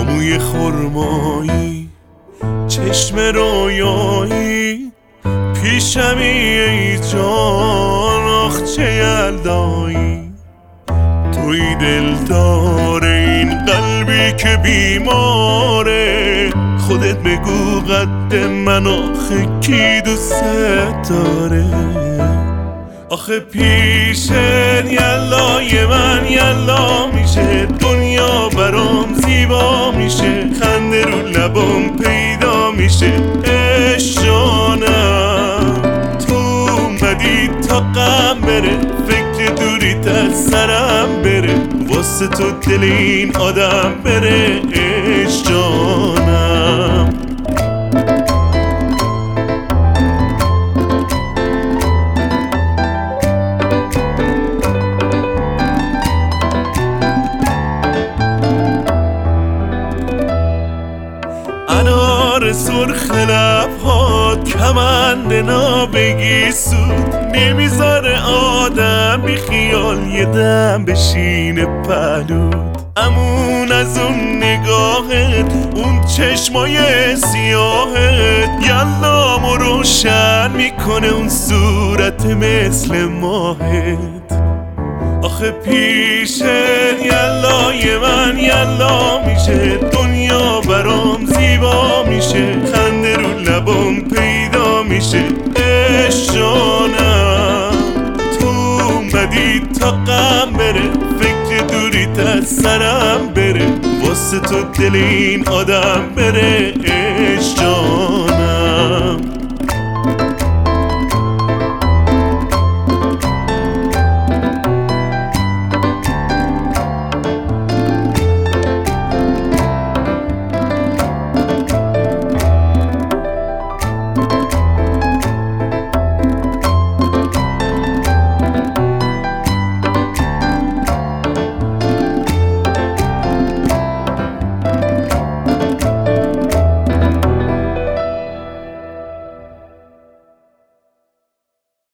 با موی خرمایی، چشم رویایی، پیشمی ای جان، آخ چه یلدایی. توی دلدار این قلبی که بیماره، خودت بگو قد من آخه کی دوست داره. آخه پیشت یلای من یلا میشه، دنیا برام زیبا میشه، خنده رو لبام پیدا میشه. عشق جانم تو اومدی تا غم بره، فکر دوریت از سرم بره، واسه تو دل این آدم بره. عشق جانم انار سرخ لبهات، کمند نابگی سود، نمیذاره آدم بی خیال یه دم بشینه پهلود. امون از اون نگاهت، اون چشمای سیاهت، یلامو روشن میکنه اون صورت مثل ماهت. آخه پیشت یلای من یلا میشه، دنیا برام زیبا میشه، خنده رو لبام پیدا میشه. عشق جانم تو اومدی تا غم بره، فکر دوریت از سرم بره، واسه تو دل این آدم بره. عشق جانم